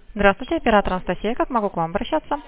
Здравствуйте, оператор Анастасия. Как могу к вам обращаться?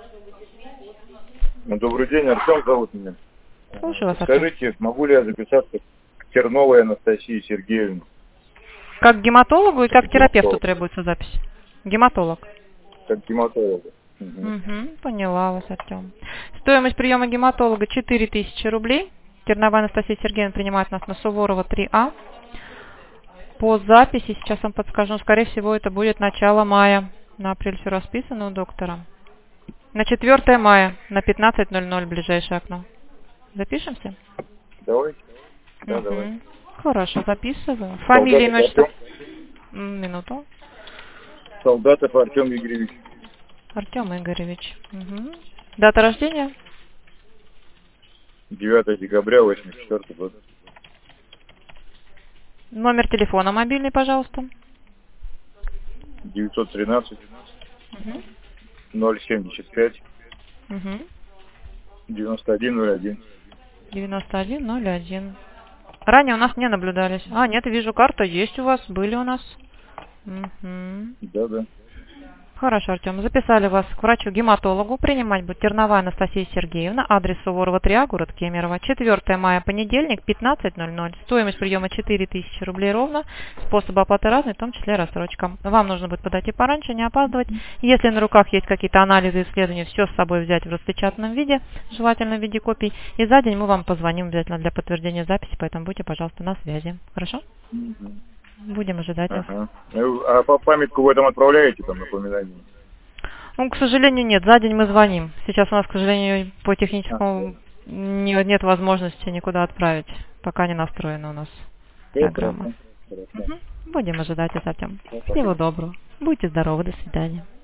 Добрый день, Артем зовут меня. Слушаю вас, Артем. Скажите, могу ли я записаться к Терновой Анастасии Сергеевне? Как к гематологу и как к терапевту Гематолог. требуется запись? Гематолог. Как гематолога. Угу. Угу, поняла вас, Артем. Стоимость приема гематолога 4000 рублей. Терновая Анастасия Сергеевна принимает нас на Суворова 3А. По записи, сейчас вам подскажу, скорее всего, это будет начало мая. На апрель все расписано у доктора. На 4 мая, на 15:00 ближайшее окно. Запишемся? Давайте. Да, Угу. давай. Хорошо, записываю. Фамилия, имя, Солдатов что? Артем. Минуту. Солдатов Артем Игоревич. Артем Игоревич. Угу. Дата рождения? 9 декабря 84 год. Номер телефона мобильный, пожалуйста. 913 Угу. 075 Угу. 9101. 9101. Ранее у нас не наблюдались. А, нет, вижу, карта есть у вас, были у нас. Угу. Да. Хорошо, Артем. Записали вас к врачу-гематологу. Принимать будет Терновая Анастасия Сергеевна. Адрес Суворова 3А, город Кемерово. 4 мая, понедельник, 15:00. Стоимость приема 4000 рублей ровно. Способы оплаты разные, в том числе рассрочка. Вам нужно будет подойти пораньше, не опаздывать. Если на руках есть какие-то анализы, исследования, все с собой взять в распечатанном виде, желательно в виде копий. И за день мы вам позвоним обязательно для подтверждения записи, поэтому будьте, пожалуйста, на связи. Хорошо? Угу. Будем ожидать вас. Ага. А по памятку вы там отправляете, там, напоминание? Ну, к сожалению, нет. За день мы звоним. Сейчас у нас, к сожалению, по А, техническому нет возможности никуда отправить. Пока не настроена у нас программа. Хорошо. Будем ожидать вас, Артем. Хорошо. Всего доброго. Будьте здоровы. До свидания.